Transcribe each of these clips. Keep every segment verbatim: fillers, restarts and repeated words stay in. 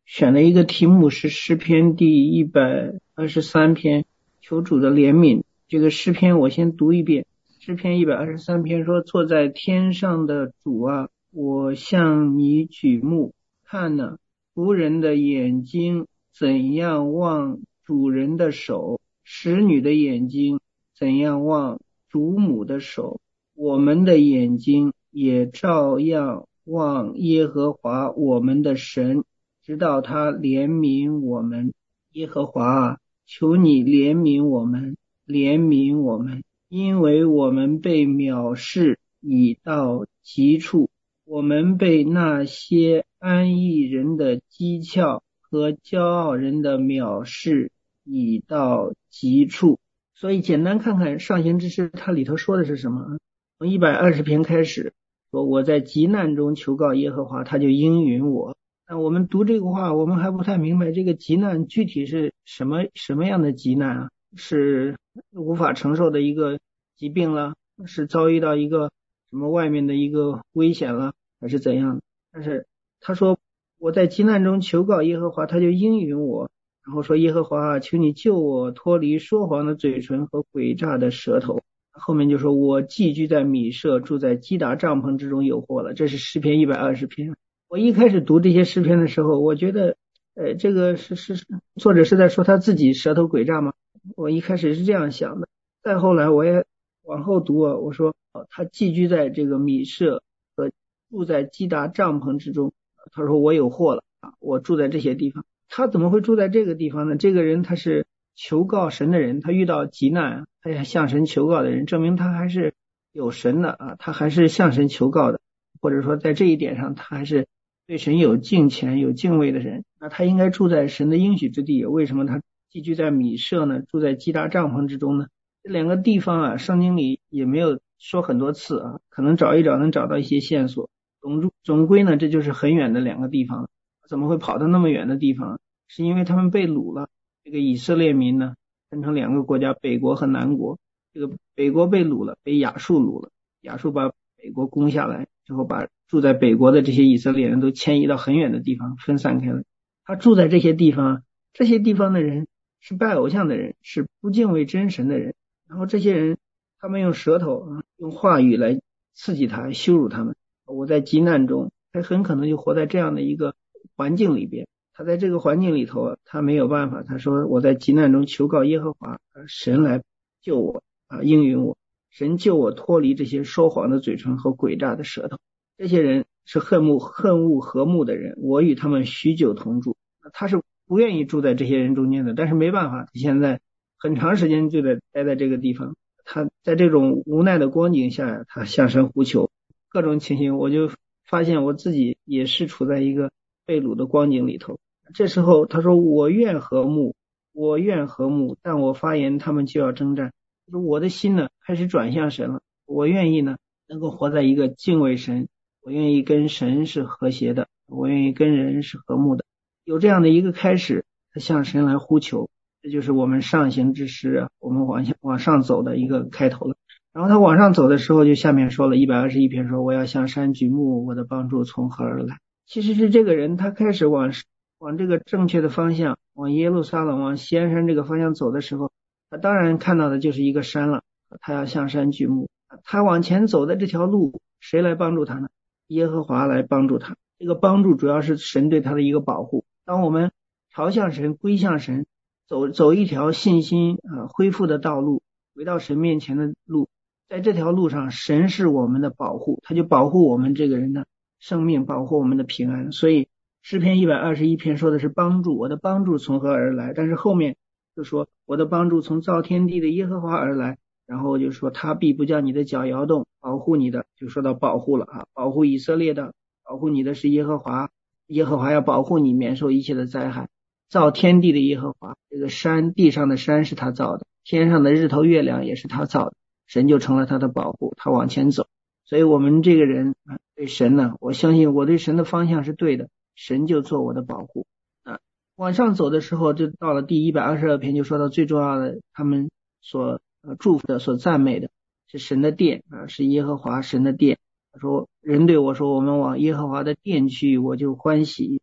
选了一个题目是诗篇第一百二十三篇，求主的怜悯。这个诗篇我先读一遍。诗篇一百二十三篇说：坐在天上的主啊，我向你举目，看哪，仆人的眼睛怎样望主人的手，使女的眼睛怎样望主母的手，我们的眼睛也照样望耶和华我们的神，直到他怜悯我们。耶和华啊，求你怜悯我们，怜悯我们，因为我们被藐视已到极处，我们被那些安逸人的讥诮和骄傲人的藐视已到极处。所以简单看看上行之诗，它里头说的是什么？从一百二十篇开始说，我在急难中求告耶和华，他就应允我。那我们读这个话，我们还不太明白这个急难具体是什么什么样的急难啊？是无法承受的一个疾病了，是遭遇到一个什么外面的一个危险了，还是怎样？但是他说我在急难中求告耶和华，他就应允我。然后说耶和华，求你救我脱离说谎的嘴唇和诡诈的舌头。后面就说我寄居在米舍，住在基达帐篷之中有祸了。这是诗篇一百二十篇。我一开始读这些诗篇的时候，我觉得呃，这个是是作者是在说他自己舌头诡诈吗？我一开始是这样想的。再后来我也往后读啊，我说、哦、他寄居在这个米舍和住在基达帐篷之中。他说我有祸了啊，我住在这些地方。他怎么会住在这个地方呢？这个人他是求告神的人，他遇到急难他也向神求告的人，证明他还是有神的啊，他还是向神求告的，或者说在这一点上他还是对神有敬虔有敬畏的人。那他应该住在神的应许之地，为什么他寄居在米舍呢？住在基达帐篷之中呢？这两个地方啊，圣经里也没有说很多次啊，可能找一找能找到一些线索。总总归呢，这就是很远的两个地方。怎么会跑到那么远的地方？是因为他们被掳了。这个以色列民呢，分成两个国家，北国和南国。这个北国被掳了，被亚述掳了。亚述把北国攻下来之后，把住在北国的这些以色列人都迁移到很远的地方，分散开了。他住在这些地方，这些地方的人是拜偶像的人，是不敬畏真神的人。然后这些人，他们用舌头、用话语来刺激他，羞辱他们。我在急难中，他很可能就活在这样的一个环境里边。他在这个环境里头，他没有办法。他说我在急难中求告耶和华，神来救我啊，应允我。神救我脱离这些说谎的嘴唇和诡诈的舌头。这些人是恨恶恨恶和睦的人，我与他们许久同住。他是不愿意住在这些人中间的，但是没办法，他现在很长时间就得待在这个地方。他在这种无奈的光景下，他向神呼求。各种情形，我就发现我自己也是处在一个被掳的光景里头。这时候他说我愿和睦，我愿和睦，但我发言他们就要征战。我的心呢开始转向神了，我愿意呢能够活在一个敬畏神，我愿意跟神是和谐的，我愿意跟人是和睦的。有这样的一个开始，他向神来呼求，这就是我们上行之诗啊，我们往下往上走的一个开头了。然后他往上走的时候，就下面说了一百二十一篇说我要向山举目，我的帮助从何而来。其实是这个人他开始往往这个正确的方向，往耶路撒冷往锡安山这个方向走的时候，他当然看到的就是一个山了，他要向山举目。他往前走的这条路谁来帮助他呢？耶和华来帮助他。这个帮助主要是神对他的一个保护。当我们朝向神归向神，走走一条信心啊恢复的道路，回到神面前的路，在这条路上神是我们的保护，他就保护我们这个人的生命，保护我们的平安。所以诗篇一百二十一篇说的是帮助，我的帮助从何而来？但是后面就说我的帮助从造天地的耶和华而来，然后就说他必不叫你的脚摇动，保护你的，就说到保护了啊，保护以色列的，保护你的是耶和华，耶和华要保护你免受一切的灾害。造天地的耶和华，这个山地上的山是他造的，天上的日头月亮也是他造的，神就成了他的保护，他往前走。所以我们这个人对神呢，我相信我对神的方向是对的，神就做我的保护啊。往上走的时候，就到了第一百二十二篇，就说到最重要的，他们所、呃、祝福的、所赞美的是神的殿啊，是耶和华神的殿。他说人对我说，我们往耶和华的殿去，我就欢喜。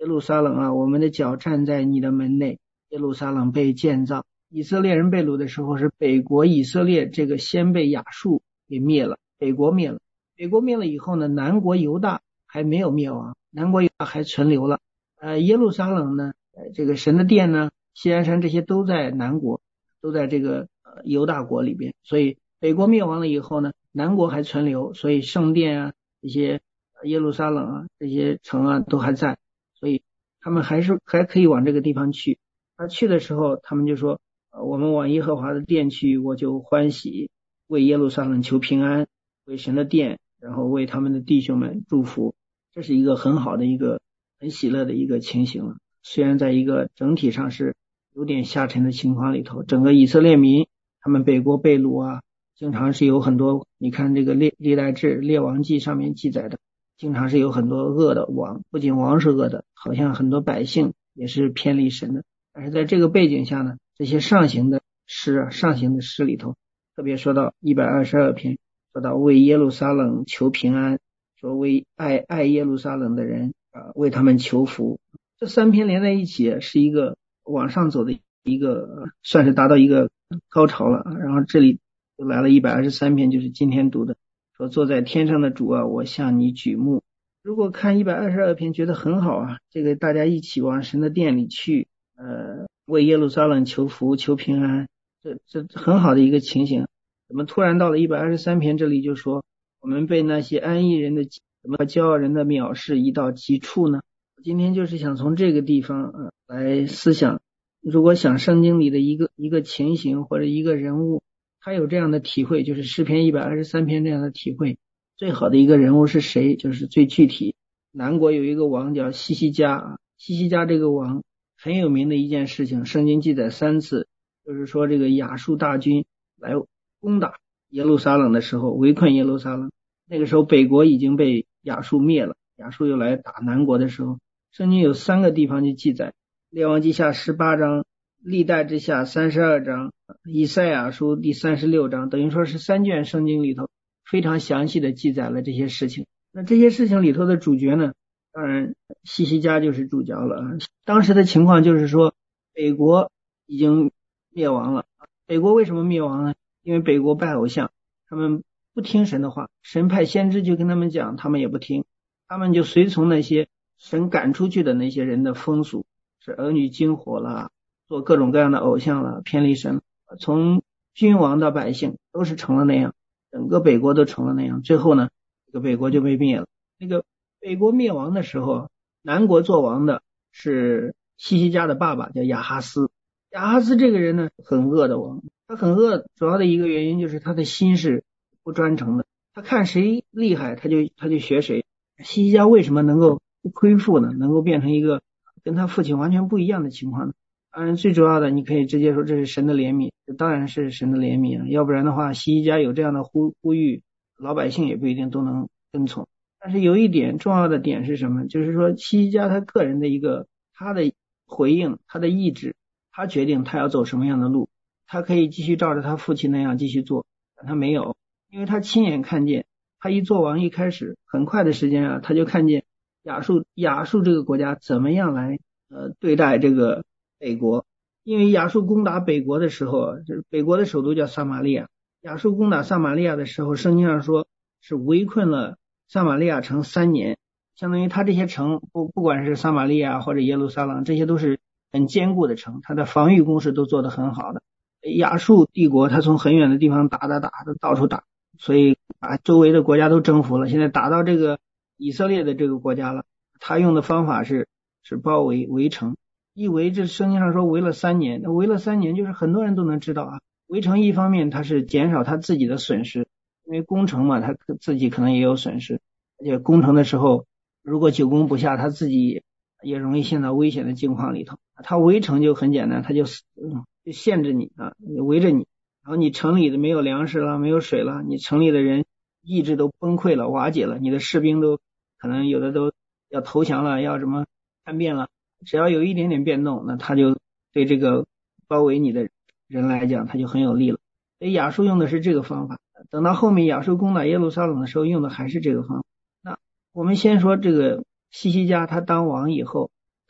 耶路撒冷啊，我们的脚站在你的门内，耶路撒冷被建造。以色列人被掳的时候，是北国以色列这个先被亚述给灭了，北国灭了。北国灭了以后呢，南国犹大还没有灭亡，南国犹大还存留了。呃，耶路撒冷呢，呃，这个神的殿呢，锡安山这些都在南国，都在这个呃犹大国里边。所以北国灭亡了以后呢，南国还存留，所以圣殿啊，这些耶路撒冷啊，这些城啊都还在，所以他们还是还可以往这个地方去。他去的时候，他们就说，呃，我们往耶和华的殿去，我就欢喜，为耶路撒冷求平安，为神的殿，然后为他们的弟兄们祝福。这是一个很好的一个很喜乐的一个情形了。虽然在一个整体上是有点下沉的情况里头，整个以色列民他们北国被掳啊，经常是有很多，你看这个历历代志列王记上面记载的，经常是有很多恶的王，不仅王是恶的，好像很多百姓也是偏离神的。但是在这个背景下呢，这些上行的诗啊，上行的诗里头，特别说到一百二十二篇，说到为耶路撒冷求平安，说为爱爱耶路撒冷的人啊，为他们求福。这三篇连在一起是一个往上走的一个，算是达到一个高潮了。然后这里就来了一百二十三篇，就是今天读的，说坐在天上的主啊，我向你举目。如果看一百二十二篇觉得很好啊，这个大家一起往神的殿里去，呃，为耶路撒冷求福求平安，这这很好的一个情形。怎么突然到了一百二十三篇这里就说我们被那些安逸人的怎么骄傲人的藐视移到极处呢？今天就是想从这个地方呃来思想，如果想圣经里的一个一个情形或者一个人物，他有这样的体会，就是诗篇一百二十三篇这样的体会，最好的一个人物是谁？就是最具体。南国有一个王叫西西家，西西家这个王很有名的一件事情，圣经记载三次，就是说这个亚述大军来攻打耶路撒冷的时候，围困耶路撒冷，那个时候北国已经被亚述灭了，亚述又来打南国的时候，圣经有三个地方就记载，列王记下十八章，历代之下三十二章，以赛亚书第三十六章，等于说是三卷圣经里头非常详细的记载了这些事情。那这些事情里头的主角呢，当然西西家就是主角了。当时的情况就是说北国已经灭亡了。北国为什么灭亡呢？因为北国拜偶像，他们不听神的话，神派先知就跟他们讲，他们也不听，他们就随从那些神赶出去的那些人的风俗，是儿女惊火了，做各种各样的偶像了，偏离神了，从君王到百姓都是成了那样，整个北国都成了那样。最后呢，这个北国就被灭了。那个北国灭亡的时候，南国做王的是西西家的爸爸，叫亚哈斯。亚哈斯这个人呢，很恶的王，他很恶，主要的一个原因就是他的心是不专诚的，他看谁厉害他就他就学谁。西西家为什么能够恢复呢？能够变成一个跟他父亲完全不一样的情况呢？当然最主要的你可以直接说这是神的怜悯，这当然是神的怜悯啊，要不然的话西西家有这样的呼呼吁，老百姓也不一定都能跟从。但是有一点重要的点是什么？就是说西西家他个人的一个他的回应，他的意志，他决定他要走什么样的路，他可以继续照着他父亲那样继续做，但他没有，因为他亲眼看见，他一做王一开始很快的时间啊，他就看见亚述亚述这个国家怎么样来呃对待这个北国。因为亚述攻打北国的时候，就是北国的首都叫撒玛利亚，亚述攻打撒玛利亚的时候，圣经上说是围困了撒玛利亚城三年，相当于他这些城不不管是撒玛利亚或者耶路撒冷，这些都是很坚固的城，他的防御工事都做得很好的。亚述帝国他从很远的地方打打打到处打，所以把周围的国家都征服了，现在打到这个以色列的这个国家了。他用的方法是是包围围城，一围这圣经上说围了三年，那围了三年就是很多人都能知道啊。围城一方面他是减少他自己的损失，因为攻城嘛，他自己可能也有损失，而且攻城的时候如果久攻不下，他自己也容易陷到危险的境况里头。他围城就很简单，他就就限制你啊，围着你，然后你城里的没有粮食了，没有水了，你城里的人意志都崩溃了，瓦解了，你的士兵都可能有的都要投降了，要什么叛变了，只要有一点点变动，那他就对这个包围你的人来讲他就很有利了。所以亚述用的是这个方法，等到后面亚述攻打耶路撒冷的时候用的还是这个方法。那我们先说这个西西家他当王以后，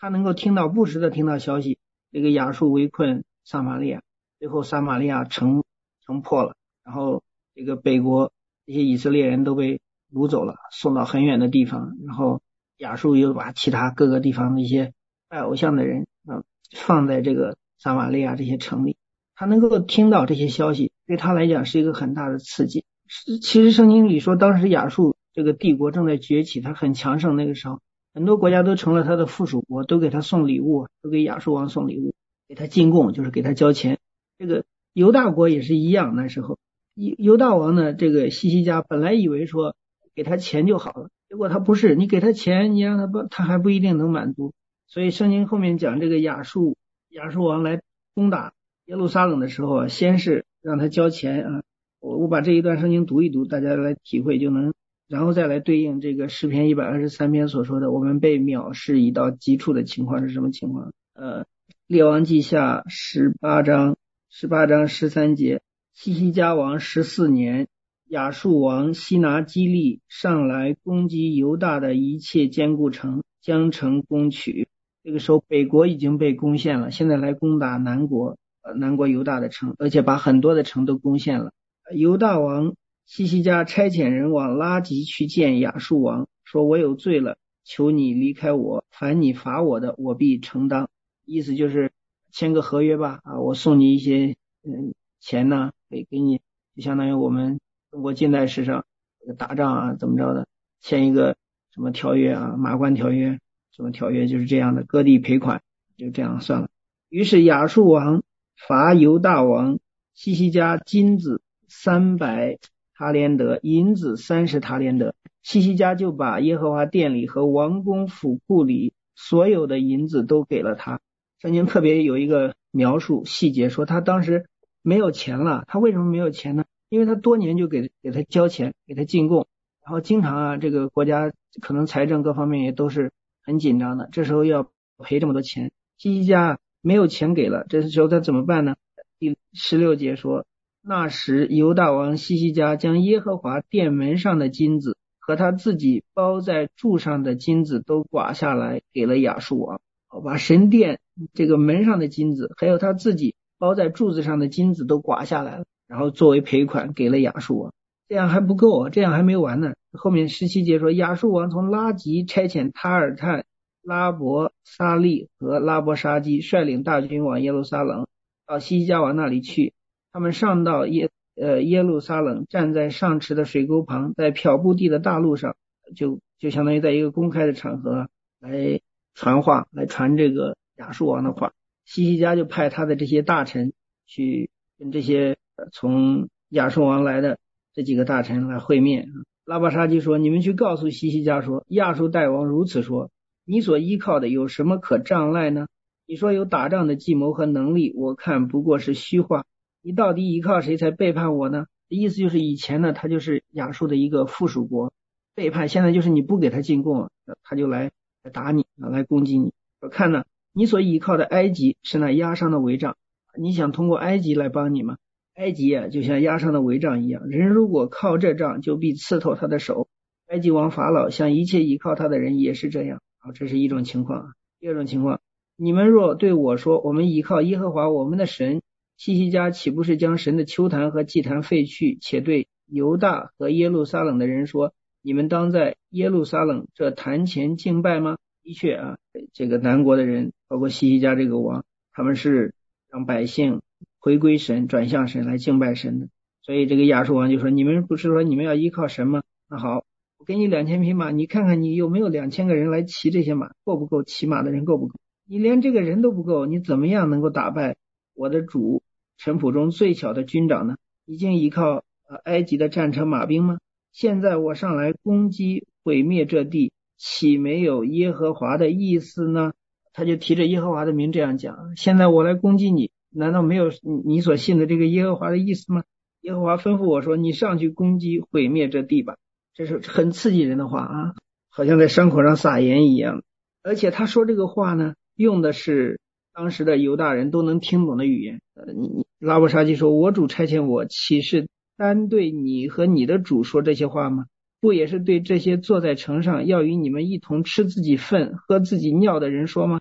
他能够听到不时的听到消息，这个亚述围困撒玛利亚，最后撒玛利亚城城破了，然后这个北国这些以色列人都被掳走了，送到很远的地方，然后亚述又把其他各个地方的一些拜偶像的人啊放在这个撒玛利亚这些城里，他能够听到这些消息，对他来讲是一个很大的刺激。其实圣经里说，当时亚述这个帝国正在崛起，他很强盛，那个时候很多国家都成了他的附属国，都给他送礼物，都给亚述王送礼物，给他进贡，就是给他交钱。这个犹大国也是一样，那时候犹大王呢，这个西西家本来以为说给他钱就好了，结果他不是，你给他钱，你让他不，他还不一定能满足。所以圣经后面讲这个亚述亚述王来攻打耶路撒冷的时候啊，先是让他交钱啊，我我把这一段圣经读一读，大家来体会就能，然后再来对应这个诗篇一百二十三篇所说的我们被藐视已到极处的情况是什么情况。呃，列王记下十八章十八章十三节，西西家王十四年，亚述王西拿基利上来攻击犹大的一切坚固城，将城攻取。这个时候北国已经被攻陷了，现在来攻打南国呃南国犹大的城，而且把很多的城都攻陷了。犹大王西西家差遣人往拉吉去见亚述王，说我有罪了，求你离开我，凡你罚我的我必承当。意思就是签个合约吧，啊，我送你一些嗯钱呢，给给你，就相当于我们中国近代史上打仗啊怎么着的，签一个什么条约啊，马关条约什么条约，就是这样的，割地赔款，就这样算了。于是亚述王罚犹大王西西家金子三百塔连德，银子三十塔连德。西西家就把耶和华殿里和王宫府库里所有的银子都给了他。圣经特别有一个描述细节，说他当时没有钱了。他为什么没有钱呢？因为他多年就给给他交钱，给他进贡，然后经常啊，这个国家可能财政各方面也都是很紧张的，这时候要赔这么多钱，西西家没有钱给了，这时候他怎么办呢？第十六节说，那时犹大王西西家将耶和华殿门上的金子和他自己包在柱上的金子都刮下来给了亚述王，把神殿这个门上的金子还有他自己包在柱子上的金子都刮下来了，然后作为赔款给了亚述王。这样还不够，这样还没完呢。后面十七节说，亚述王从拉吉差遣塔尔探、拉伯沙利和拉伯沙基率领大军往耶路撒冷，到西西家王那里去。他们上到耶呃耶路撒冷，站在上池的水沟旁，在漂布地的大路上，就就相当于在一个公开的场合来传话，来传这个亚述王的话。西西家就派他的这些大臣去跟这些从亚述王来的这几个大臣来会面。拉伯沙基说，你们去告诉西西家说，亚述大王如此说，你所依靠的有什么可障碍呢？你说有打仗的计谋和能力，我看不过是虚话，你到底依靠谁才背叛我呢？意思就是以前呢，他就是亚述的一个附属国，背叛，现在就是你不给他进贡，他就来打你，来攻击你。我看呢，你所依靠的埃及是那压伤的帷帐，你想通过埃及来帮你吗？埃及啊，就像压伤的帷帐一样，人如果靠这杖，就必刺透他的手。埃及王法老像一切依靠他的人也是这样。好，这是一种情况。第二种情况，你们若对我说，我们依靠耶和华我们的神，西西家岂不是将神的丘坛和祭坛废去，且对犹大和耶路撒冷的人说，你们当在耶路撒冷这坛前敬拜吗？的确啊，这个南国的人，包括西西家这个王，他们是让百姓回归神，转向神来敬拜神的。所以这个亚述王就说，你们不是说你们要依靠神吗？那好，我给你两千匹马，你看看你有没有两千个人来骑这些马，够不够？骑马的人够不够？你连这个人都不够，你怎么样能够打败我的主臣仆中最小的军长呢？已经依靠、呃、埃及的战车马兵吗？现在我上来攻击毁灭这地，岂没有耶和华的意思呢？他就提着耶和华的名这样讲，现在我来攻击你，难道没有你所信的这个耶和华的意思吗？耶和华吩咐我说，你上去攻击毁灭这地吧。这是很刺激人的话啊，好像在伤口上撒盐一样。而且他说这个话呢，用的是当时的犹大人都能听懂的语言。呃，你你拉伯沙基说，我主差遣我，岂是单对你和你的主说这些话吗？不也是对这些坐在城上要与你们一同吃自己粪喝自己尿的人说吗？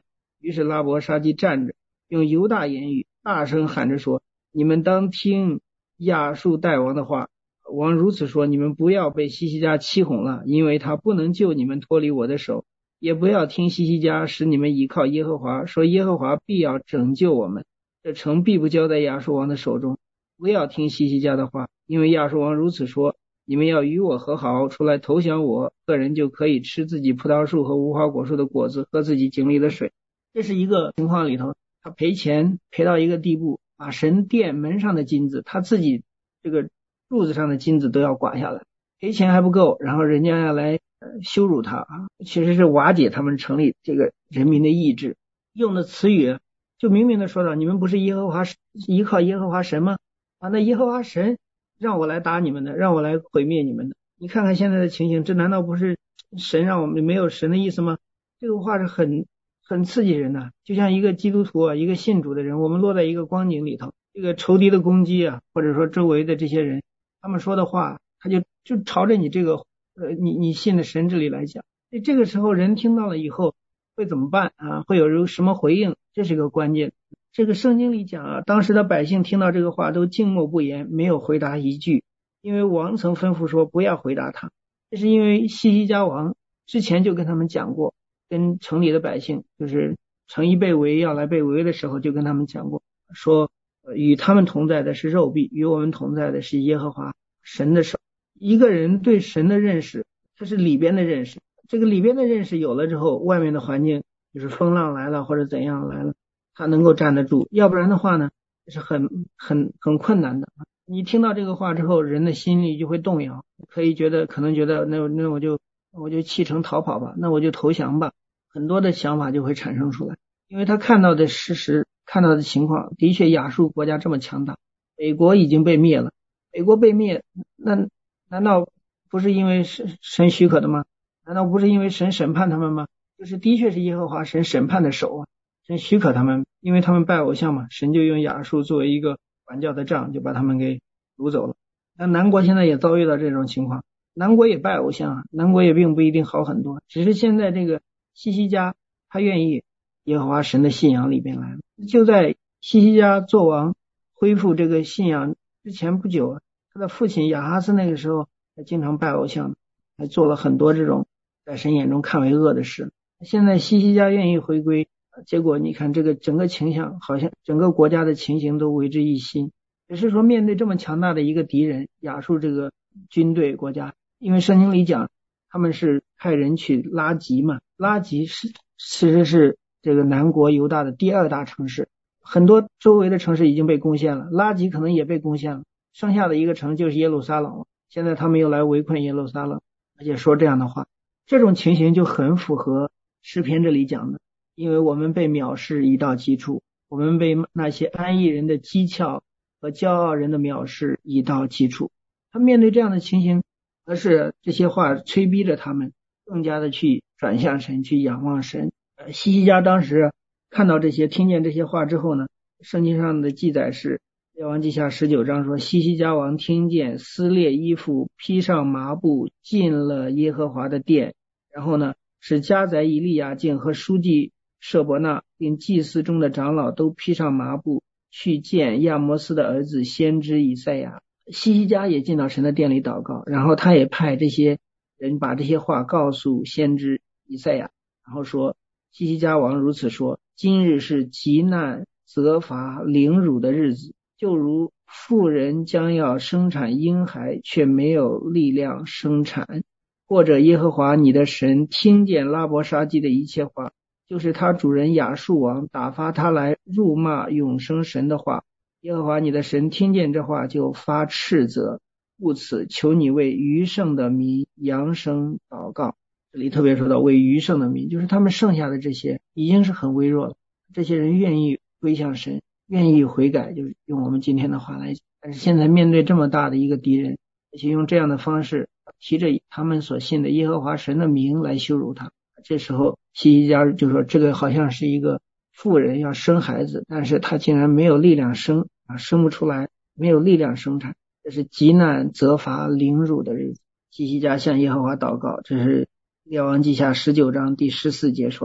于是拉伯沙基站着，用犹大言语大声喊着说：你们当听亚述大王的话。王如此说：你们不要被西西家欺哄了，因为他不能救你们脱离我的手，也不要听西西家使你们倚靠耶和华，说耶和华必要拯救我们，这城必不交在亚述王的手中。不要听西西家的话，因为亚述王如此说：你们要与我和好，出来投降我，个人就可以吃自己葡萄树和无花果树的果子，喝自己井里的水。这是一个情况里头，他赔钱赔到一个地步，把神殿门上的金子，他自己这个柱子上的金子都要刮下来，赔钱还不够，然后人家要来羞辱他啊，其实是瓦解他们城里这个人民的意志。用的词语就明明的说到，你们不是耶和华依靠耶和华神吗？啊，那耶和华神让我来打你们的，让我来毁灭你们的。你看看现在的情形，这难道不是神让我们没有神的意思吗？这个话是很很刺激人的，就像一个基督徒啊，一个信主的人，我们落在一个光景里头，这个仇敌的攻击啊，或者说周围的这些人他们说的话，他就就朝着你这个呃你你信的神这里来讲。这个时候人听到了以后会怎么办啊？会有什么回应？这是个关键。这个圣经里讲啊，当时的百姓听到这个话都静默不言，没有回答一句，因为王曾吩咐说不要回答他。这是因为西西家王之前就跟他们讲过，跟城里的百姓，就是城一被围要来被围的时候，就跟他们讲过，说与他们同在的是肉臂，与我们同在的是耶和华神的手。一个人对神的认识，这是里边的认识，这个里边的认识有了之后，外面的环境就是风浪来了或者怎样来了，他能够站得住，要不然的话呢是很很很困难的。你听到这个话之后，人的心里就会动摇，可以觉得可能觉得那那我就我就弃城逃跑吧，那我就投降吧，很多的想法就会产生出来。因为他看到的事实，看到的情况，的确亚述国家这么强大，北国已经被灭了，北国被灭，那难道不是因为神神许可的吗？难道不是因为神审判他们吗？就是的确是耶和华神审判的手啊，神许可他们，因为他们拜偶像嘛，神就用亚述作为一个管教的杖，就把他们给掳走了。那南国现在也遭遇到这种情况，南国也拜偶像啊，南国也并不一定好很多，只是现在这个西西家他愿意耶和华神的信仰里边来了。就在西西家做王恢复这个信仰之前不久，他的父亲亚哈斯那个时候还经常拜偶像，还做了很多这种在神眼中看为恶的事。现在西西家愿意回归，结果你看这个整个倾向，好像整个国家的情形都为之一新。只是说面对这么强大的一个敌人，亚述这个军队国家，因为圣经里讲他们是派人去拉吉嘛，拉吉是其实是这个南国犹大的第二大城市，很多周围的城市已经被攻陷了，拉吉可能也被攻陷了，剩下的一个城就是耶路撒冷了。现在他们又来围困耶路撒冷，而且说这样的话，这种情形就很符合诗篇这里讲的，因为我们被藐视已到极处，我们被那些安逸人的讥诮和骄傲人的藐视已到极处。他面对这样的情形，而是这些话催逼着他们更加的去转向神，去仰望神。呃，西西家当时看到这些，听见这些话之后呢，圣经上的记载是列王记下十九章说，西西家王听见，撕裂衣服，披上麻布，进了耶和华的殿，然后呢使家宰以利亚敬和书记舍伯纳并祭司中的长老都披上麻布，去见亚摩斯的儿子先知以赛亚。西西家也进到神的殿里祷告，然后他也派这些人把这些话告诉先知以赛亚，然后说西西家王如此说，今日是极难责罚凌辱的日子，就如妇人将要生产婴孩却没有力量生产，或者耶和华你的神听见拉伯沙基的一切话，就是他主人亚述王打发他来辱骂永生神的话，耶和华你的神听见这话就发斥责，故此求你为余剩的民扬声祷告。这里特别说到为余剩的民，就是他们剩下的这些已经是很微弱了，这些人愿意归向神，愿意悔改，就是用我们今天的话来讲。但是现在面对这么大的一个敌人，而且用这样的方式提着他们所信的耶和华神的名来羞辱他，这时候西西家就说这个好像是一个妇人要生孩子，但是他竟然没有力量生啊，生不出来，没有力量生产，这是极难责罚凌辱的日子。西西家向耶和华祷告，这是列王记下十九章第十四节说的。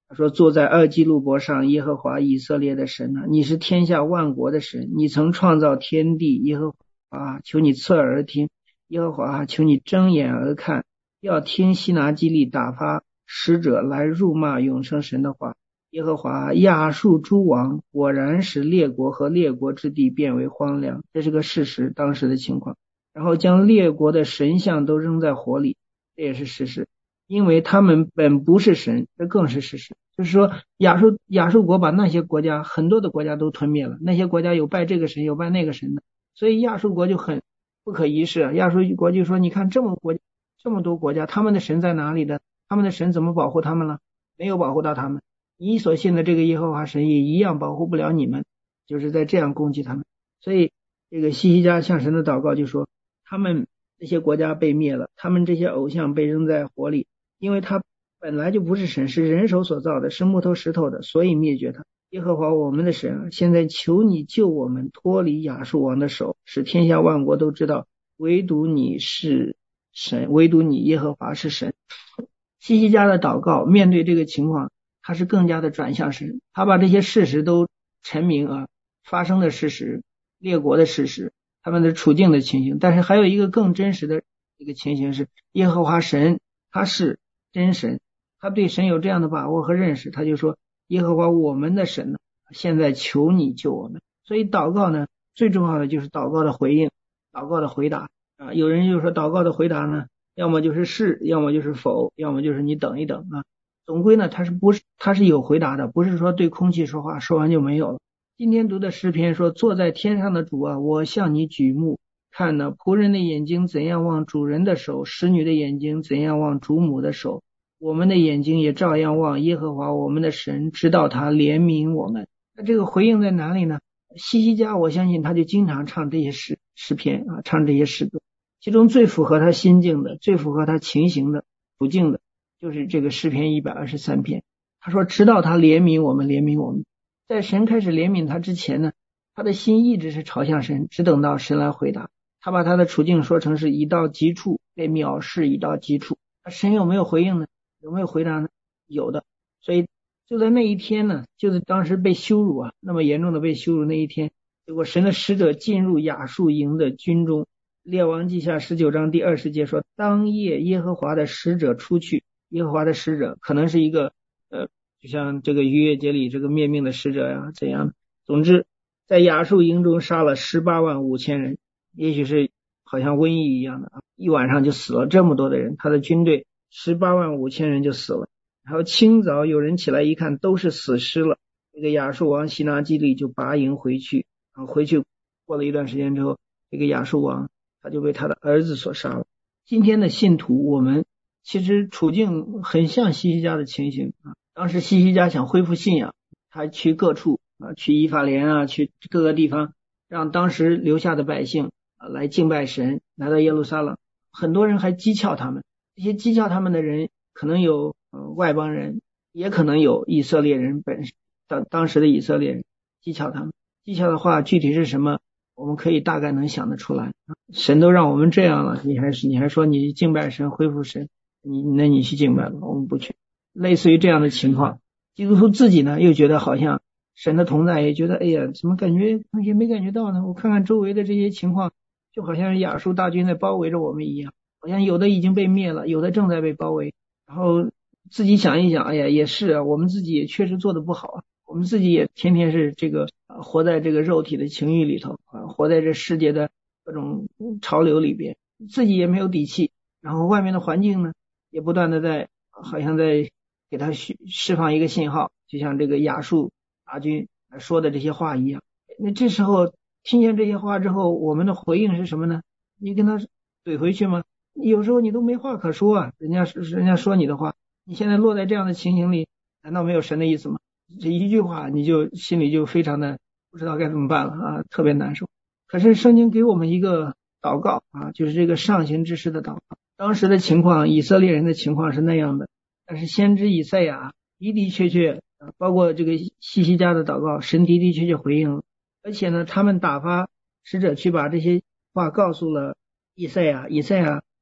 他说坐在二基路伯上，耶和华以色列的神啊，你是天下万国的神，你曾创造天地，耶和华求你侧耳而听，耶和华求你睁眼而看，要听西拿基利打发使者来辱骂永生神的话。耶和华亚述诸王果然使列国和列国之地变为荒凉，这是个事实，当时的情况。然后将列国的神像都扔在火里，这也是事实，因为他们本不是神，这更是事实。就是说亚述亚述国把那些国家很多的国家都吞灭了，那些国家有拜这个神有拜那个神的，所以亚述国就很不可一世。亚述国就说，你看这么国这么多国家，他们的神在哪里的？他们的神怎么保护他们了？没有保护到他们，你所信的这个耶和华神也一样保护不了你们，就是在这样攻击他们。所以这个西西家向神的祷告就说，他们这些国家被灭了，他们这些偶像被扔在火里，因为他本来就不是神，是人手所造的，是木头石头的，所以灭绝他。耶和华我们的神啊，现在求你救我们脱离亚述王的手，使天下万国都知道唯独你是神，唯独你耶和华是神。西西家的祷告面对这个情况，他是更加的转向神，他把这些事实都陈明啊，发生的事实，列国的事实，他们的处境的情形。但是还有一个更真实的一个情形是，耶和华神他是真神，他对神有这样的把握和认识，他就说耶和华我们的神呢，现在求你救我们。所以祷告呢，最重要的就是祷告的回应，祷告的回答啊。有人就说祷告的回答呢，要么就是是，要么就是否，要么就是你等一等啊。总归呢，他是不是他是有回答的，不是说对空气说话，说完就没有了。今天读的诗篇说，坐在天上的主啊，我向你举目，看呢，仆人的眼睛怎样望主人的手，使女的眼睛怎样望主母的手，我们的眼睛也照样望耶和华我们的神，直到他怜悯我们。那这个回应在哪里呢？西西家我相信他就经常唱这些诗诗篇啊，唱这些诗歌，其中最符合他心境的，最符合他情形的处境的，就是这个诗篇一百二十三篇。他说直到他怜悯我们，怜悯我们。在神开始怜悯他之前呢，他的心一直是朝向神，只等到神来回答。他把他的处境说成是已到极处，被藐视已到极处。神有没有回应呢？有没有回答呢？有的。所以就在那一天呢，就是当时被羞辱啊，那么严重的被羞辱那一天，结果神的使者进入亚述营的军中。列王记下十九章第二十节说，当夜耶和华的使者出去，耶和华的使者可能是一个呃，就像这个逾越节里这个灭命的使者呀怎样，总之在亚述营中杀了十八万五千人，也许是好像瘟疫一样的啊，一晚上就死了这么多的人，他的军队十八万五千人就死了。然后清早有人起来一看，都是死尸了。这个亚述王西拿基利就拔营回去，然后回去过了一段时间之后，这个亚述王他就被他的儿子所杀了。今天的信徒我们其实处境很像西西家的情形啊。当时西西家想恢复信仰，他去各处啊，去以法莲啊，去各个地方，让当时留下的百姓啊来敬拜神，来到耶路撒冷。很多人还讥诮他们，这些讥诮他们的人可能有、呃、外邦人，也可能有以色列人本身，当当时的以色列人讥诮他们。讥诮的话具体是什么，我们可以大概能想得出来。神都让我们这样了，你还是你还说你敬拜神恢复神，你那你去敬拜吧，我们不去。类似于这样的情况，基督徒自己呢又觉得好像神的同在，也觉得哎呀怎么感觉也没感觉到呢，我看看周围的这些情况，就好像亚述大军在包围着我们一样，好像有的已经被灭了，有的正在被包围。然后自己想一想，哎呀也是啊，我们自己也确实做得不好啊，我们自己也天天是这个、啊、活在这个肉体的情欲里头啊，活在这世界的各种潮流里边，自己也没有底气，然后外面的环境呢也不断的在好像在给他释放一个信号，就像这个亚述大军说的这些话一样。那这时候听见这些话之后，我们的回应是什么呢？你跟他怼回去吗？有时候你都没话可说啊，人家人家说你的话，你现在落在这样的情形里，难道没有神的意思吗？这一句话你就心里就非常的不知道该怎么办了啊，特别难受。可是圣经给我们一个祷告啊，就是这个上行之诗的祷告。当时的情况，以色列人的情况是那样的，但是先知以赛亚的的确确，包括这个西西家的祷告，神的的确确回应了。而且呢，他们打发使者去把这些话告诉了以赛亚，以赛亚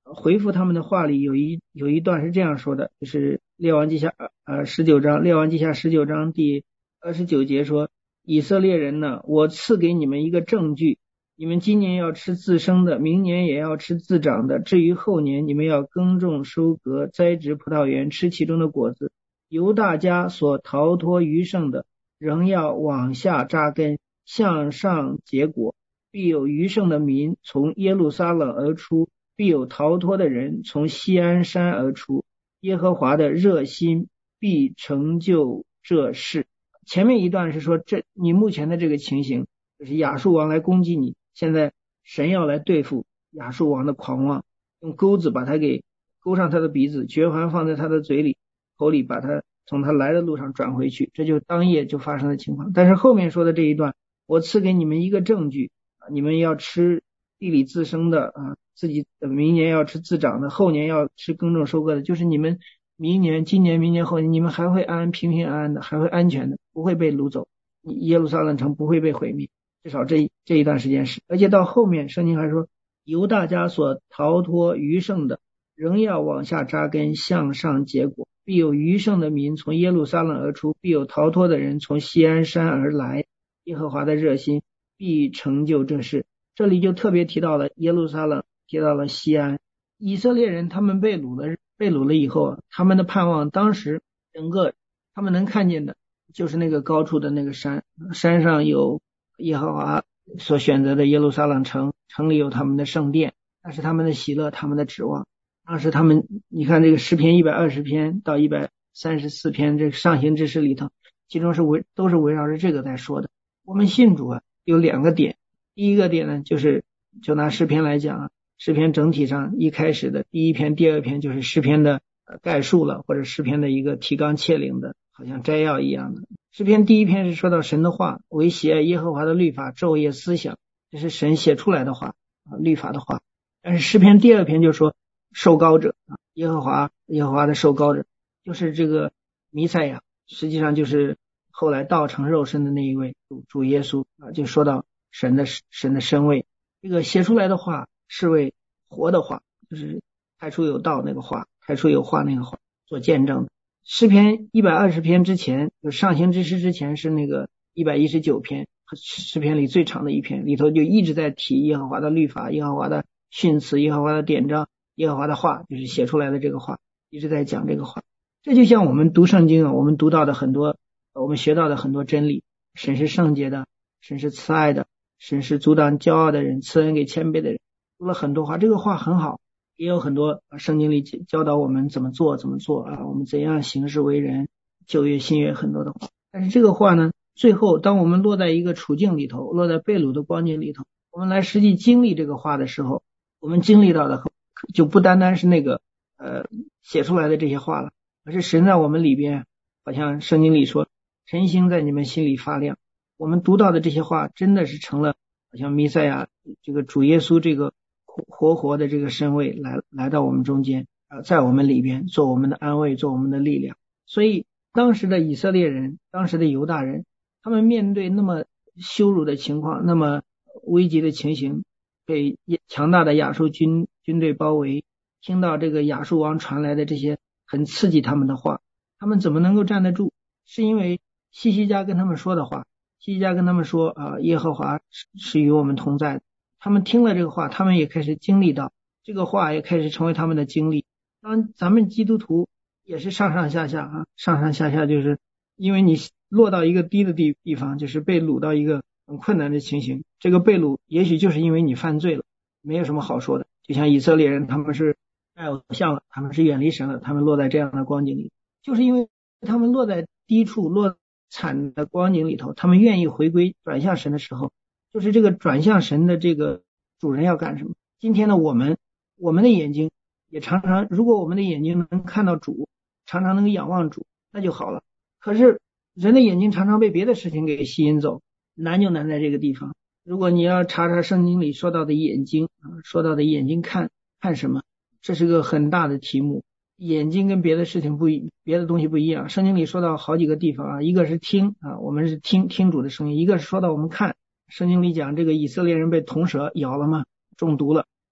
回复他们的话里有一有一段是这样说的，就是列王记下呃十九章，列王记下十九章第二十九节说，以色列人呢，我赐给你们一个证据，你们今年要吃自生的，明年也要吃自长的，至于后年，你们要耕种收割，栽植葡萄园，吃其中的果子。犹大家所逃脱余剩的，仍要往下扎根，向上结果。必有余剩的民从耶路撒冷而出，必有逃脱的人从锡安山而出。耶和华的热心必成就这事。前面一段是说，这你目前的这个情形，就是亚述王来攻击你，现在神要来对付亚述王的狂妄，用钩子把他给勾上他的鼻子，绝环放在他的嘴里口里，把他从他来的路上转回去，这就当夜就发生的情况。但是后面说的这一段，我赐给你们一个证据，你们要吃地里自生的啊，自己明年要吃自长的，后年要吃耕种收割的，就是你们明年今年明年后年你们还会安平平安安的，还会安全的，不会被掳走，耶路撒冷城不会被毁灭，至少这这一段时间是。而且到后面圣经还说，犹大家所逃脱余剩的，仍要往下扎根，向上结果。必有余剩的民从耶路撒冷而出，必有逃脱的人从锡安山而来。耶和华的热心必成就这事。这里就特别提到了耶路撒冷，提到了锡安。以色列人他们被掳了，被掳了以后，他们的盼望，当时整个他们能看见的就是那个高处的那个山，山上有耶和华所选择的耶路撒冷城，城里有他们的圣殿，那是他们的喜乐，他们的指望。当时他们，你看这个诗篇一百二十篇到一百三十四篇，这个上行之诗里头，其中是围都是围绕着这个在说的。我们信主啊，有两个点。第一个点呢，就是就拿诗篇来讲啊，诗篇整体上一开始的第一篇、第二篇就是诗篇的概述了，或者诗篇的一个提纲挈领的，好像摘要一样的。诗篇第一篇是说到神的话，为喜爱耶和华的律法，昼夜思想，这是神写出来的话啊，律法的话。但是诗篇第二篇就说受膏者啊，耶和华耶和华的受膏者，就是这个弥赛亚，实际上就是后来道成肉身的那一位主主耶稣啊，就说到神的神的身位。这个写出来的话是为活的话，就是太初有道那个话，太初有话那个话做见证的。诗篇一百二十篇之前，就上行之诗之前是那个一百一十九篇，诗篇里最长的一篇，里头就一直在提耶和华的律法，耶和华的训词，耶和华的典章，耶和华的话，就是写出来的这个话，一直在讲这个话。这就像我们读圣经啊，我们读到的很多，我们学到的很多真理，神是圣洁的，神是慈爱的，神是阻挡骄傲的人，赐恩给谦卑的人，读了很多话，这个话很好，也有很多圣经里教导我们怎么做怎么做啊，我们怎样行事为人，旧约新约很多的话。但是这个话呢，最后当我们落在一个处境里头，落在被掳的光景里头，我们来实际经历这个话的时候，我们经历到的就不单单是那个呃写出来的这些话了，而是神在我们里边，好像圣经里说晨星在你们心里发亮。我们读到的这些话真的是成了好像弥赛亚这个主耶稣这个活活的这个身位来来到我们中间，呃，在我们里边做我们的安慰，做我们的力量。所以当时的以色列人，当时的犹大人，他们面对那么羞辱的情况，那么危急的情形，被强大的亚述军军队包围，听到这个亚述王传来的这些很刺激他们的话，他们怎么能够站得住？是因为希西家跟他们说的话，希西家跟他们说啊，耶和华是是与我们同在的。他们听了这个话，他们也开始经历到这个话，也开始成为他们的经历。当咱们基督徒也是上上下下啊，上上下下，就是因为你落到一个低的地地方，就是被掳到一个很困难的情形。这个被掳也许就是因为你犯罪了，没有什么好说的。就像以色列人，他们是拜偶像了，他们是远离神了，他们落在这样的光景里，就是因为他们落在低处落惨的光景里头，他们愿意回归转向神的时候，就是这个转向神的这个主人要干什么。今天的我们，我们的眼睛也常常，如果我们的眼睛能看到主，常常能够仰望主，那就好了。可是人的眼睛常常被别的事情给吸引走，难就难在这个地方。如果你要查查圣经里说到的眼睛啊，说到的眼睛看看什么，这是个很大的题目。眼睛跟别的事情不一，别的东西不一样。圣经里说到好几个地方啊，一个是听啊，我们是听听主的声音；一个是说到我们看。圣经里讲这个以色列人被铜蛇咬了嘛，中毒了，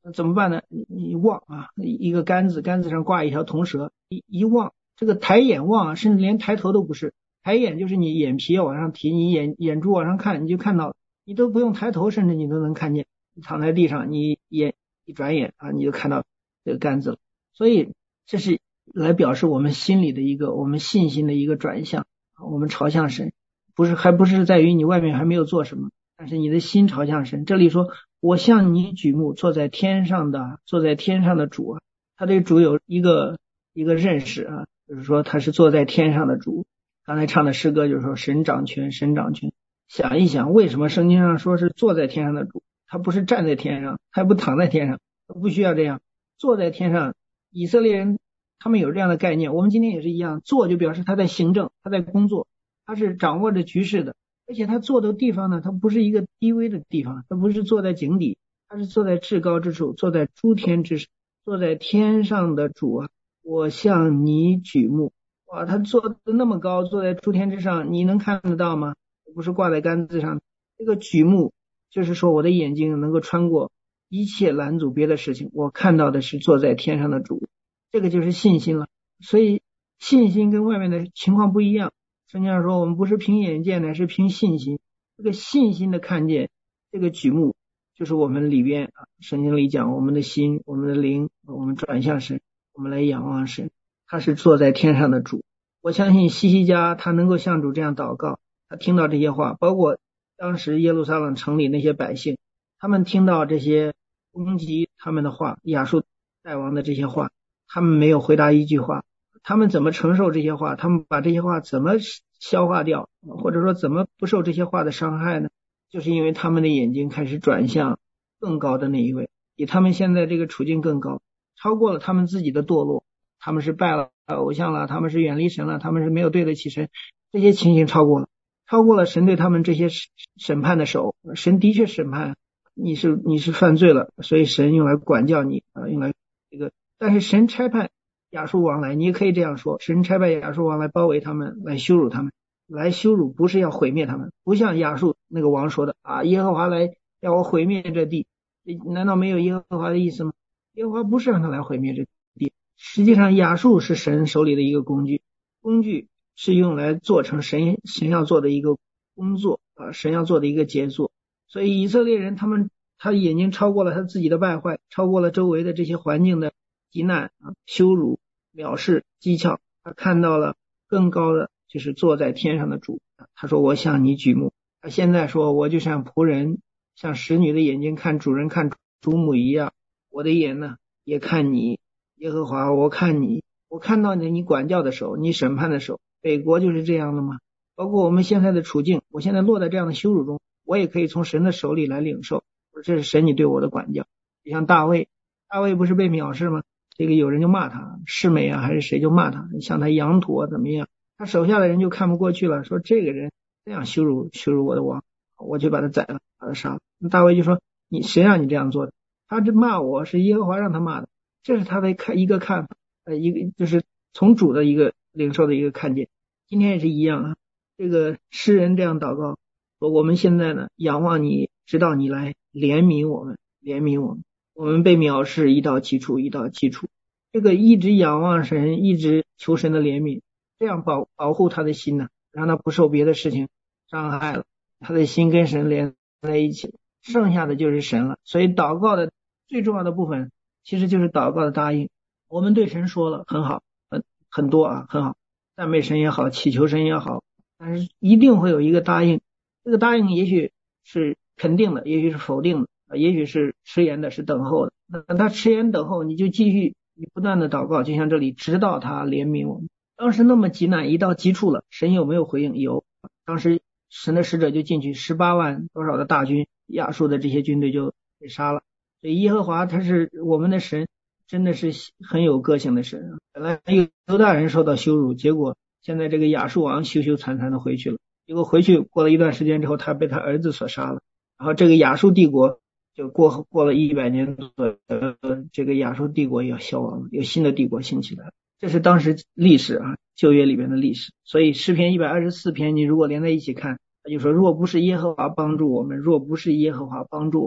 怎么办呢？你你望啊，一个杆子，杆子上挂一条铜蛇，一一望，这个抬眼望啊，甚至连抬头都不是，抬眼就是你眼皮要往上提，你眼眼珠往上看，你就看到了，你都不用抬头，甚至你都能看见，你躺在地上，你眼一转眼啊，你就看到这个杆子了。所以这是来表示我们心里的一个，我们信心的一个转向，我们朝向神，不是还不是在于你外面还没有做什么，但是你的心朝向神。这里说我向你举目，坐在天上的坐在天上的主啊，他对主有一个一个认识啊，就是说他是坐在天上的主。刚才唱的诗歌就是说神掌权，神掌权。想一想，为什么圣经上说是坐在天上的主，他不是站在天上，他不躺在天上，不需要这样，坐在天上。以色列人他们有这样的概念，我们今天也是一样，坐就表示他在行政，他在工作，他是掌握着局势的，而且他坐的地方呢，他不是一个低微的地方，他不是坐在井底，他是坐在至高之处，坐在诸天之上，坐在天上的主啊，我向你举目。哇，他坐的那么高，坐在诸天之上，你能看得到吗？不是挂在杆子上，这个举目就是说我的眼睛能够穿过一切拦阻别的事情，我看到的是坐在天上的主，这个就是信心了。所以信心跟外面的情况不一样，圣经上说我们不是凭眼见的，是凭信心。这个信心的看见，这个举目就是我们里边啊，圣经里讲我们的心，我们的灵，我们转向神，我们来仰望神，他是坐在天上的主。我相信西西家他能够向主这样祷告，他听到这些话，包括当时耶路撒冷城里那些百姓，他们听到这些攻击他们的话，亚述大王的这些话，他们没有回答一句话，他们怎么承受这些话，他们把这些话怎么消化掉，或者说怎么不受这些话的伤害呢？就是因为他们的眼睛开始转向更高的那一位，比他们现在这个处境更高，超过了他们自己的堕落，他们是拜了偶像了，他们是远离神了，他们是没有对得起神，这些情形超过了超过了神对他们这些审判的手。神的确审判你是你是犯罪了，所以神用来管教你啊，用来这个，但是神差派亚述王来，你也可以这样说，神差派亚述王来包围他们，来羞辱他们，来羞辱不是要毁灭他们，不像亚述那个王说的啊，耶和华来要我毁灭这地，难道没有耶和华的意思吗？耶和华不是让他来毁灭这地，实际上亚述是神手里的一个工具，工具是用来做成神神要做的一个工作啊，神要做的一个杰作。所以以色列人他们他眼睛超过了他自己的败坏，超过了周围的这些环境的极难啊、羞辱、藐视、讥诮，他看到了更高的就是坐在天上的主。他说我向你举目，他现在说我就像仆人像使女的眼睛看主人看主母一样，我的眼呢也看你耶和华，我看你，我看到你你管教的手，你审判的手。北国就是这样的吗？包括我们现在的处境，我现在落在这样的羞辱中，我也可以从神的手里来领受，这是神你对我的管教。就像大卫，大卫不是被藐视吗？这个有人就骂他，示每啊还是谁就骂他，像他羊驼啊怎么样，他手下的人就看不过去了，说这个人这样羞辱羞辱我的王，我就把他宰了，把他杀了。大卫就说你谁让你这样做的？他这骂我是耶和华让他骂的，这是他的看一个看法，呃，一个就是从主的一个领受的一个看见。今天也是一样啊，这个诗人这样祷告说，我们现在呢仰望你，直到你来怜悯我们，怜悯我们，我们被藐视，一到其处，一到其处。这个一直仰望神，一直求神的怜悯，这样保保护他的心呢，让他不受别的事情伤害了，他的心跟神连在一起，剩下的就是神了。所以祷告的最重要的部分其实就是祷告的答应。我们对神说了很好，很很多啊，很好，赞美神也好，祈求神也好，但是一定会有一个答应。这个答应也许是肯定的，也许是否定的，也许是迟延的，是等候的。那他迟延等候，你就继续你不断的祷告，就像这里直到他怜悯我们。当时那么急难一到急处了，神有没有回应？有。当时神的使者就进去，十八万多少的大军，亚述的这些军队就被杀了。所以耶和华他是我们的神，真的是很有个性的神。本来犹大人受到羞辱，结果现在这个亚述王羞羞惭惭的回去了，结果回去过了一段时间之后，他被他儿子所杀了。然后这个亚述帝国就过过了一百年左右，这个亚述帝国也要消亡了，有新的帝国兴起来了。这是当时历史啊，旧约里面的历史。所以诗篇一百二十四篇你如果连在一起看，他就说若不是耶和华帮助我们，若不是耶和华帮助我们，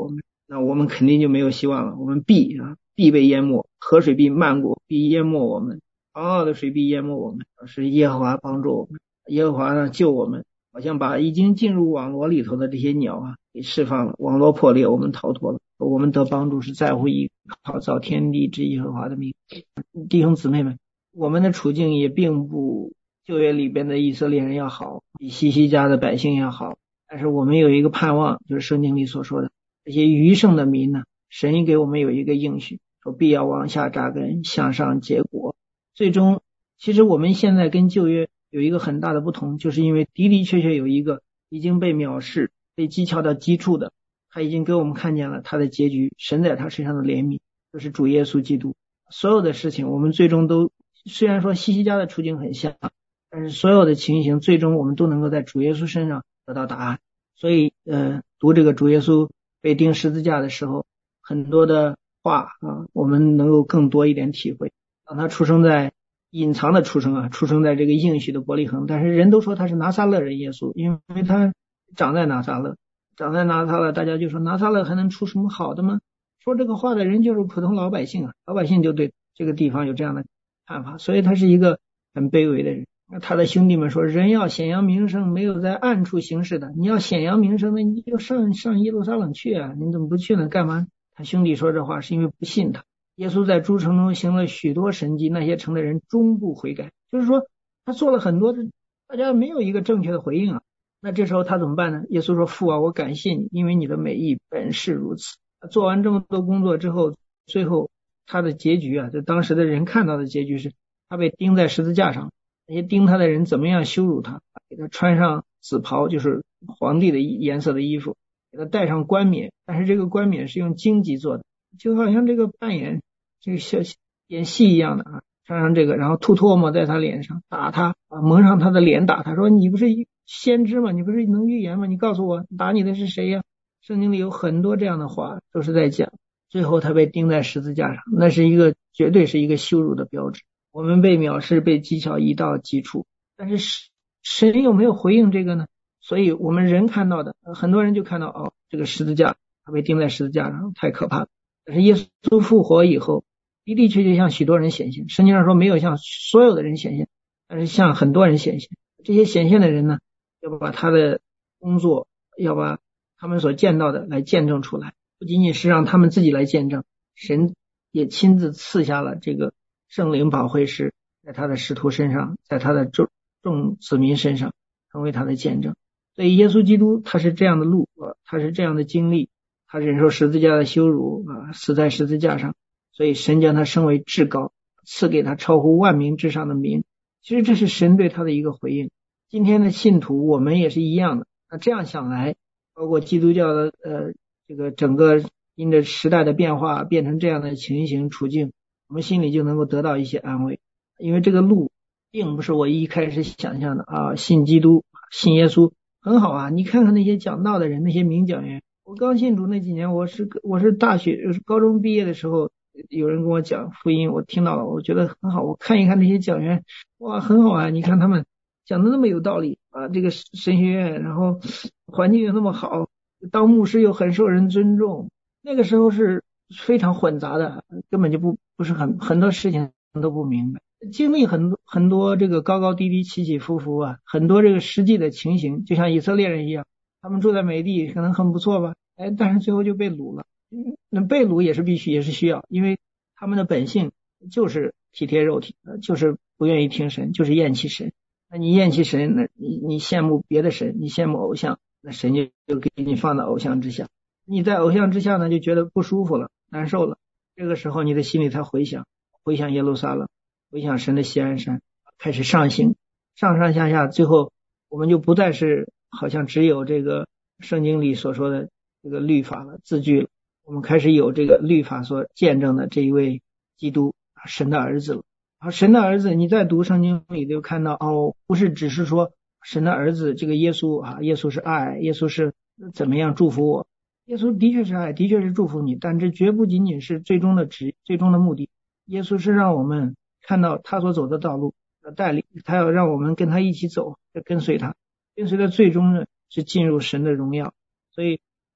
那我们肯定就没有希望了，我们必啊必被淹没，河水必漫过，必淹没我们，高傲的水必淹没我们，是耶和华帮助我们，耶和华呢救我们，好像把已经进入网罗里头的这些鸟啊给释放了，网罗破裂，我们逃脱了，我们得帮助是在乎依靠造天地之耶和华的名。弟兄姊妹们，我们的处境也并不旧约里边的以色列人要好，比西西家的百姓要好，但是我们有一个盼望，就是圣经里所说的这些余剩的民呢，神给我们有一个应许，说必要往下扎根，向上结果。最终其实我们现在跟旧约有一个很大的不同，就是因为的的确确有一个已经被藐视被讥诮到极处的，他已经给我们看见了他的结局，神在他身上的怜悯，就是主耶稣基督。所有的事情我们最终都，虽然说西西家的处境很像，但是所有的情形最终我们都能够在主耶稣身上得到答案。所以呃，读这个主耶稣被钉十字架的时候，很多的话啊，我们能够更多一点体会。当他出生在隐藏的出生啊，出生在这个应许的伯利恒，但是人都说他是拿撒勒人耶稣，因为他长在拿撒勒，长在拿撒勒，大家就说拿撒勒还能出什么好的吗？说这个话的人就是普通老百姓啊，老百姓就对这个地方有这样的看法，所以他是一个很卑微的人。他的兄弟们说，人要显扬名声，没有在暗处行事的，你要显扬名声，那你就上上耶路撒冷去啊，你怎么不去呢？干嘛？他兄弟说这话是因为不信他。耶稣在诸城中行了许多神迹，那些城的人终不悔改，就是说他做了很多的，大家没有一个正确的回应啊。那这时候他怎么办呢？耶稣说，父啊，我感谢你，因为你的美意本是如此。做完这么多工作之后，最后他的结局啊，就当时的人看到的结局是他被钉在十字架上，那些钉他的人怎么样羞辱他，给他穿上紫袍，就是皇帝的颜色的衣服，给他戴上冠冕，但是这个冠冕是用荆棘做的，就好像这个扮演这个小演戏一样的啊，穿上这个，然后吐唾沫在他脸上，打他啊，蒙上他的脸打他，说你不是先知吗？你不是能预言吗？你告诉我打你的是谁呀？圣经里有很多这样的话都是在讲，最后他被钉在十字架上，那是一个绝对是一个羞辱的标志。我们被藐视被讥诮一到极处，但是神有没有回应这个呢？所以我们人看到的，很多人就看到哦，这个十字架他被钉在十字架上太可怕了，但是耶稣复活以后的的确确向许多人显现，圣经上说没有向所有的人显现，但是向很多人显现。这些显现的人呢，要把他的工作，要把他们所见到的来见证出来，不仅仅是让他们自己来见证，神也亲自赐下了这个圣灵保惠师，在他的使徒身上，在他的众众子民身上成为他的见证。所以耶稣基督他是这样的路，他是这样的经历，他忍受十字架的羞辱啊，死在十字架上，所以神将他升为至高，赐给他超乎万民之上的名。其实这是神对他的一个回应。今天的信徒我们也是一样的，那这样想来，包括基督教的呃这个整个因着时代的变化变成这样的情形处境，我们心里就能够得到一些安慰。因为这个路并不是我一开始想象的啊，信基督信耶稣很好啊，你看看那些讲道的人，那些名讲员，我刚信主那几年，我是我是大学高中毕业的时候，有人跟我讲福音，我听到了，我觉得很好，我看一看那些讲员，哇很好啊，你看他们讲的那么有道理啊，这个神学院然后环境又那么好，当牧师又很受人尊重，那个时候是非常混杂的，根本就不不是很很多事情都不明白，经历很多很多这个高高低低起起伏伏啊，很多这个实际的情形，就像以色列人一样，他们住在美地可能很不错吧，哎，但是最后就被掳了，那被掳也是必须也是需要，因为他们的本性就是体贴肉体，就是不愿意听神，就是厌弃神。那你厌弃神，那你你羡慕别的神，你羡慕偶像，那神就就给你放到偶像之下，你在偶像之下呢就觉得不舒服了，难受了，这个时候你的心里才回想回想耶路撒冷，回想神的锡安山，开始上行，上上下下，最后我们就不再是好像只有这个圣经里所说的这个律法了字句了，我们开始有这个律法所见证的这一位基督神的儿子了。啊，神的儿子，你在读圣经里就看到哦，不是只是说神的儿子这个耶稣啊，耶稣是爱，耶稣是怎么样祝福我，耶稣的确是爱，的确是祝福你，但这绝不仅仅是最终的旨最终的目的。耶稣是让我们看到他所走的道路，带领他要让我们跟他一起走，跟随他，跟随的最终呢是进入神的荣耀。所以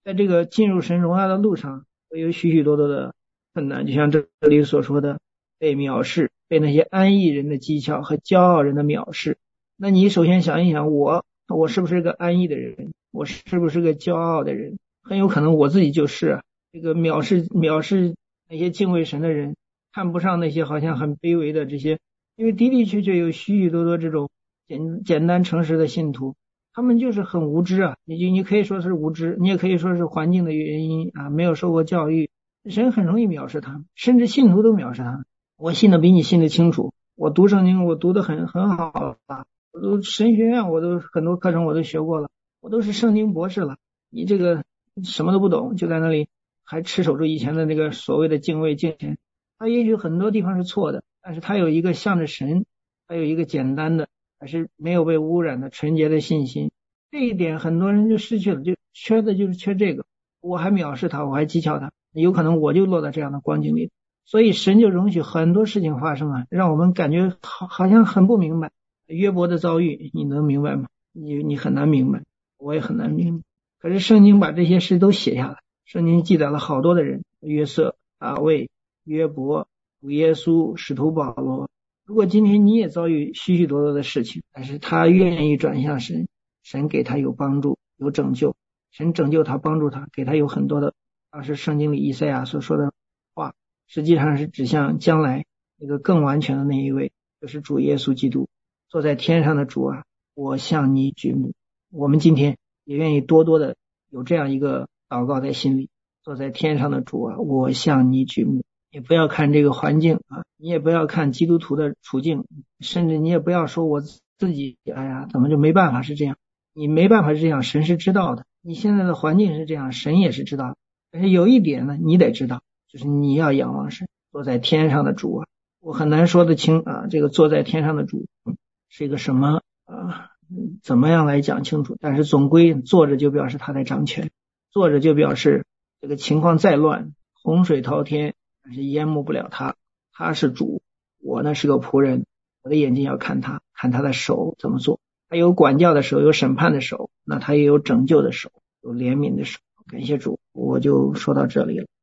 在这个进入神荣耀的路上，会有许许多多的困难，就像这里所说的，被藐视，被那些安逸人的讥诮和骄傲人的藐视。那你首先想一想，我我是不是个安逸的人？我是不是个骄傲的人？很有可能我自己就是啊，这个藐视藐视那些敬畏神的人，看不上那些好像很卑微的这些，因为的的确确有许许多多这种简简单诚实的信徒，他们就是很无知啊，你你可以说是无知，你也可以说是环境的原因啊，没有受过教育，神很容易藐视他们，甚至信徒都藐视他们。我信的比你信的清楚，我读圣经我读的很很好啊，我都神学院我都很多课程我都学过了，我都是圣经博士了，你这个什么都不懂，就在那里还持守住以前的那个所谓的敬畏敬虔。他也许很多地方是错的，但是他有一个向着神，他有一个简单的还是没有被污染的纯洁的信心，这一点很多人就失去了，就缺的就是缺这个。我还藐视他，我还讥诮他，有可能我就落在这样的光景里。所以神就容许很多事情发生啊，让我们感觉好好像很不明白。约伯的遭遇你能明白吗？你你很难明白，我也很难明白。可是圣经把这些事都写下来，圣经记载了好多的人，约瑟、大卫、约伯、主耶稣、使徒保罗。如果今天你也遭遇许许多多的事情，但是他愿意转向神，神给他有帮助有拯救，神拯救他帮助他，给他有很多的，当时圣经里以赛亚所说的话实际上是指向将来那个更完全的那一位，就是主耶稣基督。坐在天上的主啊，我向你举目。我们今天也愿意多多的有这样一个祷告在心里，坐在天上的主啊，我向你举目。也不要看这个环境啊，你也不要看基督徒的处境，甚至你也不要说我自己哎呀怎么就没办法是这样，你没办法是这样，神是知道的，你现在的环境是这样，神也是知道的。但是有一点呢你得知道，就是你要仰望神，坐在天上的主啊。我很难说得清啊，这个坐在天上的主是一个什么啊，怎么样来讲清楚，但是总归坐着就表示他在掌权，坐着就表示这个情况再乱，洪水滔天但是淹没不了他，他是主，我呢是个仆人，我的眼睛要看他，看他的手怎么做，他有管教的手，有审判的手，那他也有拯救的手，有怜悯的手。感谢主，我就说到这里了。